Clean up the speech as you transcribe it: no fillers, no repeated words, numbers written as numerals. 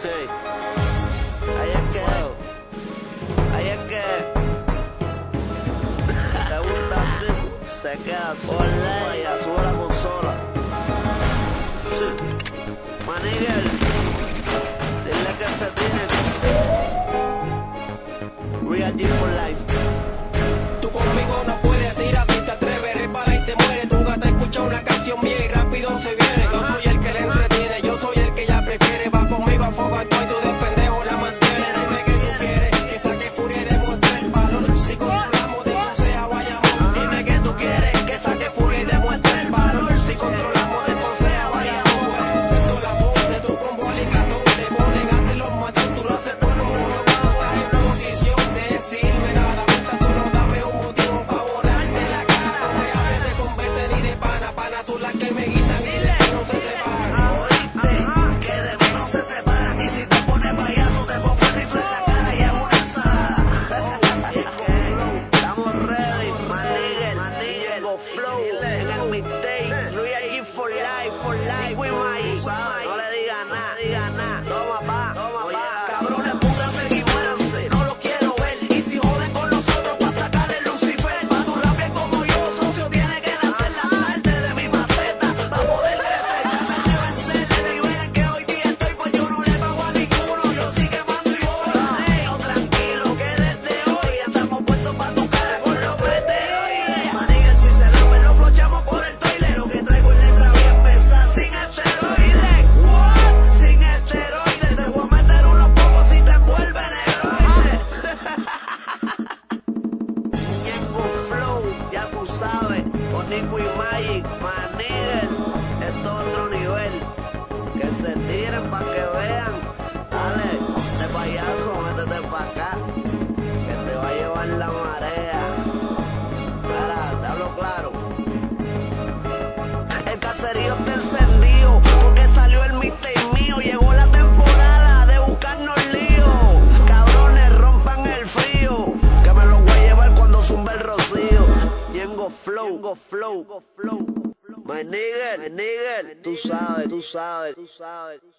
Sí. Ahí es que, te gusta así, se queda así. Vaya, sube la consola. Sí. Maniguel, dile que se tiene. Real G for life. Tú conmigo no puedes ir así, te atreves, repara y te mueres. Tu gata escucha una canción mía y rápido se viene. Yo soy el que le entretiene, yo soy el que ella prefiere. Va conmigo a fuego, estoy tú de pendejo la mantiene. Dime que tú quieres, que saque furia y demuestre el valor. Si controlamos de Ponce a Bayamón. Dime que tú quieres, que saque furia y demuestre el valor. Si controlamos de Ponce a Bayamón. Tú la voz de tu combo alicato, te ponen a hacer los machos, tú lo haces todo el mundo. Estás en posición de decirme nada, solo dame un motivo para borrarte la cara. No me hables de converte ni de pana, pana son las que me guisan y de mí no se separan. Oíste, que de mí no se separan. Y si te pones payaso, te pongo el rifle en la cara y hago una ensalada. Y es que estamos ready, Maniguel, go flow en el mixtape. Real G for life, with my no le diga nada, toma pa, cabrones, pónganse y muéranse, no lo quiero ver. Y si joden con nosotros, pa' sacarle Lucifer. Pa' tu rapper como yo, socio, tiene que nacer la parte de mi maceta, pa' poder crecer, tratar de vencer el nivel en que hoy día estoy, pues yo no le pago a ninguno, yo sí que mando y voy. Yo tranquilo, que desde hoy estamos puestos pa' tu cara con los preteos. Maniguel, si se lambe, lo flochamos por el toile. Lo que traigo es letra bien pesada, sin esteroides. Sin esteroides, te voy a meter unos pocos si te envuelven heroides. Ñengo Flow, ya tú sabes, con Nico y Magic, Maniguel, esto es otro nivel. Que se tiren pa' que vean. Dale, este payaso, métete pa' acá, que te va a llevar la marea. Mira, te hablo claro. El caserío está encendido, porque salió el mixtape mío. Llegó la temporada de buscarnos líos. Cabrones, rompan el frío, que me lo voy a llevar cuando zumbe el rocío. Ñengo Flow. My nigga, tú sabes.